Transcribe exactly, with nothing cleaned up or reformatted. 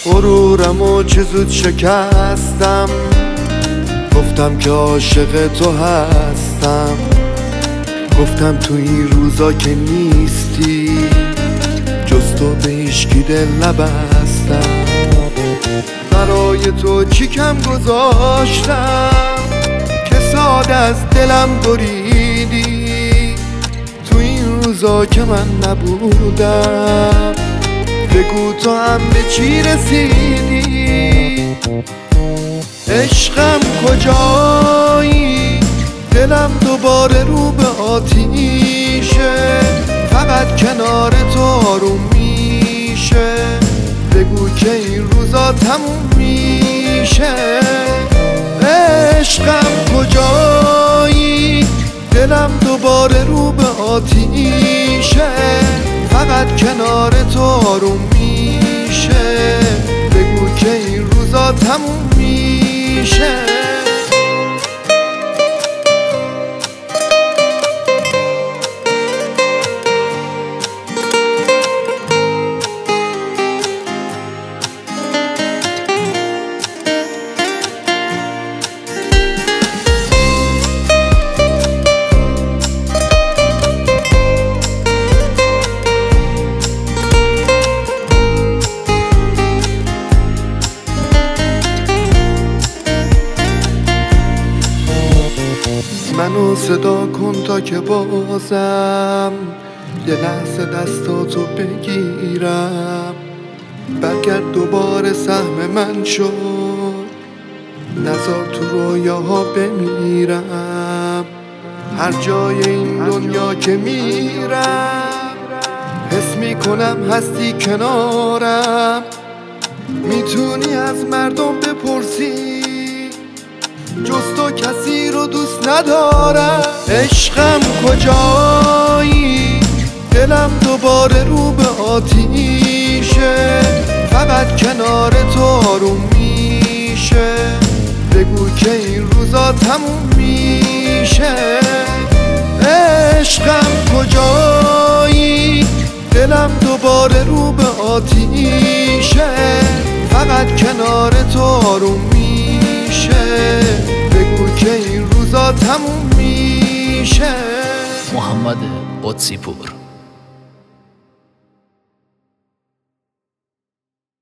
غرورم و چه زود شکستم، گفتم که عاشق تو هستم. گفتم تو این روزا که نیستی، جز تو به هیچکی دل نبستم. برای تو چی کم گذاشتم که ساده از دلم بریدی. تو این روزا که من نبودم، بگو تو هم به چی رسیدی؟ عشقم کجایی؟ دلم دوباره رو به آتیشه، فقط کنار تو آروم میشه. بگو که این روزا تموم میشه. عشقم کجایی؟ دلم دوباره رو به آتیشه، فقط کنار تو آروم میشه. بگو که این روزا تموم میشه. منو صدا کن تا که بازم یه لحظه دستاتو بگیرم. برگرد دوباره سهم من شد، نذار تو رویاها بمیرم. هر جای این دنیا که میرم، حس میکنم هستی کنارم. میتونی از مردم بپرسی، جز تو کسی رو دوست ندارم. عشقم کجایی؟ دلم دوباره رو به آتیشه، فقط کنار تو آروم میشه. بگو که این روزا تموم میشه. عشقم کجایی؟ دلم دوباره رو به آتیشه، فقط کنار تو آروم میشه. بگو که این روزا تموم میشه. محمد قدسی پور.